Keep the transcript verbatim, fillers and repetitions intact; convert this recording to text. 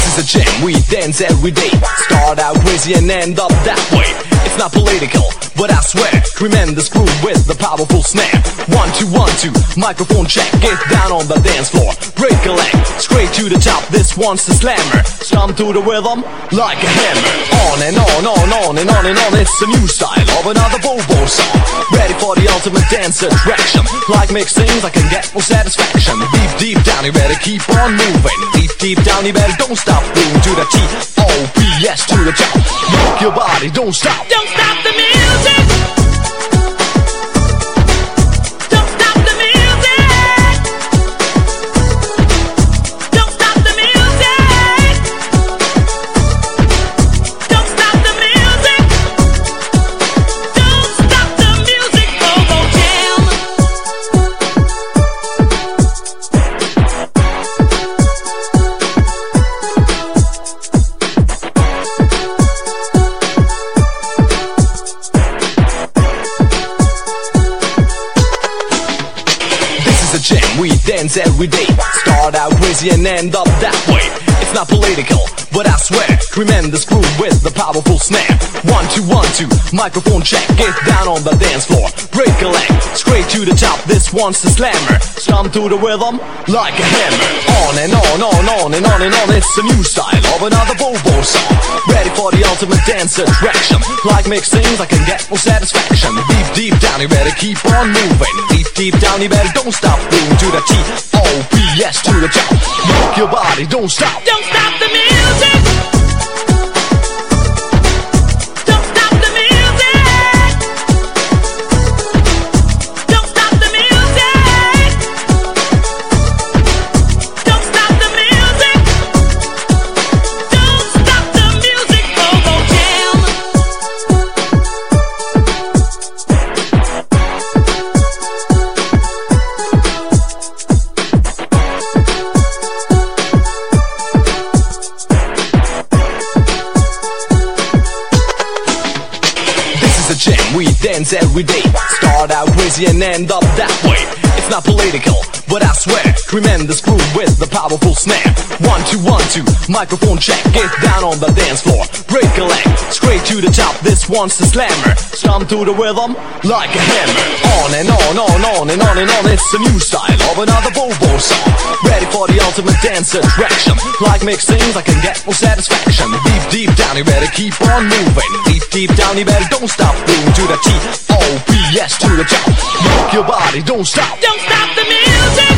is a jam, we dance every day. Start out crazy and end up that way. It's not political, but I swear, tremendous groove with the powerful snare. One, two, one, two, microphone check. Get down on the dance floor, break a leg, straight to the top, this one's the slammer. Stomp to the rhythm, like a hammer. On and on, on, on and on and on. It's a new style of another Bobo song. Ready for the ultimate dance attraction. Like mixed things, I can get more satisfaction. Deep, deep down, you better keep on moving. Deep, deep down, you better don't stop. Boom to the T O P S to the top. Rock your body, don't stop. Don't stop the music. Don't stop the music. Don't stop the music. Don't stop the music. Don't stop the music. Bobo Jam. Jam, we dance every day. Start out crazy and end up that way. It's not political, but I swear, tremendous groove with the powerful snare. One, two, one, two, microphone check. Get down on the dance floor, break a leg, straight to the top, this one's the slammer. Stomp to the rhythm, like a hammer. On and on, on, on and on and on. It's a new style of another Bobo song. Ready for the ultimate dance attraction. Like mixed things, I can get more satisfaction. Deep, deep down, you better keep on moving. Deep, deep down, you better don't stop. Boom to the T O P S to the top. Rock your body, don't stop. Don't stop the music. Don't stop the music. Don't stop the music. Don't stop the music. Don't stop the music. Bobo Jam. Jam, we dance every day. Start out crazy and end up that way. It's not political, but I swear, tremendous groove with the powerful snare. One, two, one, two, microphone check. Get down on the dance floor, break a leg, straight to the top, this one's the slammer. Stomp to the rhythm, like a hammer. On and on, on, on and on and on. It's a new style of another Bobo song. Ready for the ultimate dance attraction. Like mixed things, I can get more satisfaction. Deep, deep down, you better keep on moving. Deep, deep down, you better don't stop. Boom to the T O P S to the top. Rock your body, don't stop. Don't stop the music.